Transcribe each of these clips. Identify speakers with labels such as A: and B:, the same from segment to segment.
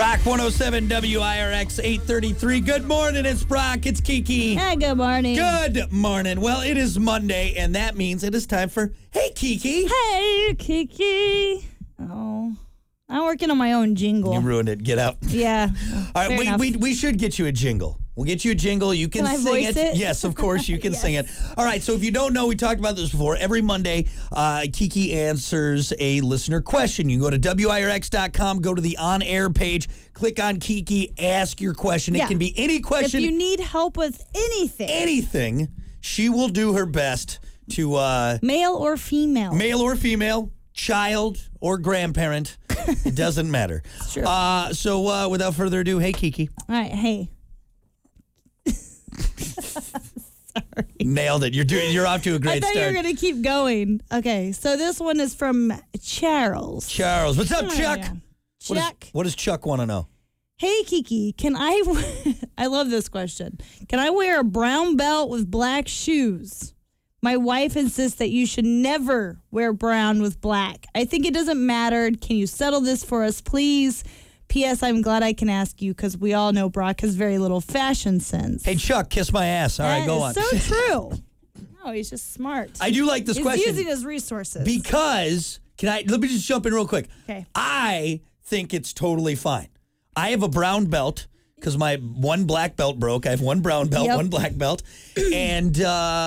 A: Rock 107 WIRX 833. Good morning, it's Brock. It's Kiki.
B: Hey, good morning.
A: Good morning. Well, it is Monday, and that means it is time for Hey, Kiki.
B: Hey, Kiki. Oh, I'm working on my own jingle.
A: You ruined it. Get out.
B: Yeah.
A: All right, we should get you a jingle. We'll get you a jingle. You can
B: I
A: sing
B: voice it?
A: Yes, of course, you can
B: Yes.
A: sing it. All right, so if you don't know, we talked about this before. Every Monday, Kiki answers a listener question. You can go to WIRX.com, go to the on-air page, click on Kiki, ask your question.
B: Yeah.
A: It can be any question.
B: If you need help with anything,
A: She will do her best to...
B: male or female.
A: Male or female, child or grandparent, it doesn't matter.
B: True.
A: So without further ado, hey, Kiki.
B: All right, hey. Sorry.
A: Nailed it. You're off to a great
B: I thought
A: start.
B: you were going to keep going. Okay, so this one is from Charles.
A: Charles. What's up,
B: Oh,
A: Chuck?
B: yeah. Chuck.
A: What does Chuck want to know?
B: Hey, Kiki, can I love this question. Can I wear a brown belt with black shoes? My wife insists that you should never wear brown with black. I think it doesn't matter. Can you settle this for us, please? P.S. I'm glad I can ask you because we all know Brock has very little fashion sense.
A: Hey, Chuck, kiss my ass. All right, go on.
B: That is so true. No, he's just smart.
A: I do like this
B: He's
A: question.
B: using his resources.
A: Because, let me just jump in real quick.
B: Okay.
A: I think it's totally fine. I have a brown belt because my one black belt broke. I have one brown belt,
B: Yep.
A: one black belt. And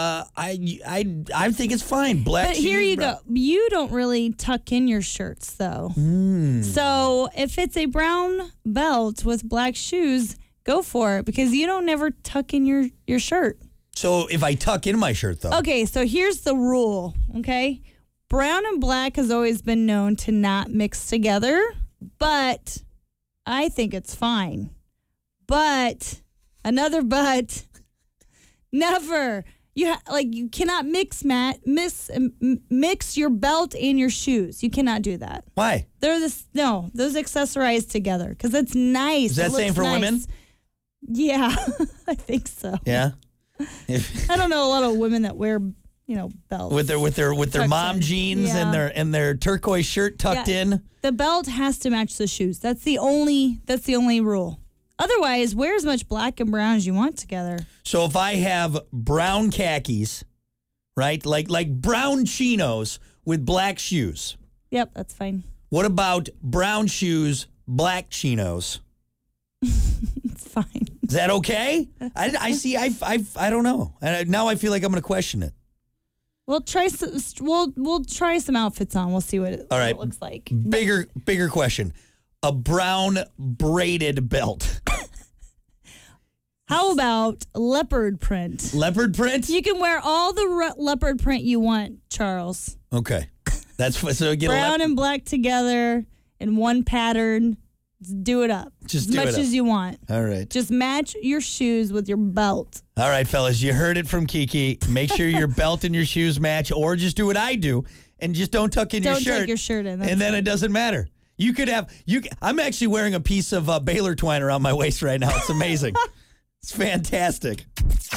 A: I think it's fine. Black
B: But here
A: shoes,
B: you
A: brown.
B: go. You don't really tuck in your shirts, though. So if it's a brown belt with black shoes, go for it because you don't never tuck in your shirt.
A: So if I tuck in my shirt, though.
B: Okay, so here's the rule, okay? Brown and black has always been known to not mix together, but I think it's fine. But, another but, never. You cannot mix your belt and your shoes. You cannot do that.
A: Why?
B: Those accessorize together because it's nice.
A: Is that
B: It
A: same
B: looks
A: for
B: nice.
A: women?
B: Yeah, I think so.
A: Yeah.
B: I don't know a lot of women that wear, belts.
A: with their
B: Tucked
A: mom
B: in.
A: jeans
B: Yeah.
A: and their turquoise shirt tucked
B: Yeah.
A: in.
B: The belt has to match the shoes. That's the only rule. Otherwise, wear as much black and brown as you want together.
A: So if I have brown khakis, right, like brown chinos with black shoes,
B: Yep, that's fine.
A: what about brown shoes, black chinos?
B: It's fine.
A: Is that okay? I see. I don't know. And now I feel like I'm going to question it.
B: We'll try some outfits on. We'll see what it looks like.
A: Bigger question. A brown braided belt.
B: How about leopard print?
A: Leopard print?
B: You can wear all the leopard print you want, Charles.
A: Okay. That's so get
B: Brown and black together in one pattern. Just do it up.
A: Just
B: as
A: do it
B: much
A: up.
B: as you want.
A: All right.
B: Just match your shoes with your belt.
A: All right, fellas, you heard it from Kiki. Make sure your belt and your shoes match, or just do what I do and just don't tuck in your
B: Don't
A: shirt.
B: tuck your shirt in.
A: And then it doesn't matter. You could have I'm actually wearing a piece of Baylor twine around my waist right now. It's amazing. It's fantastic.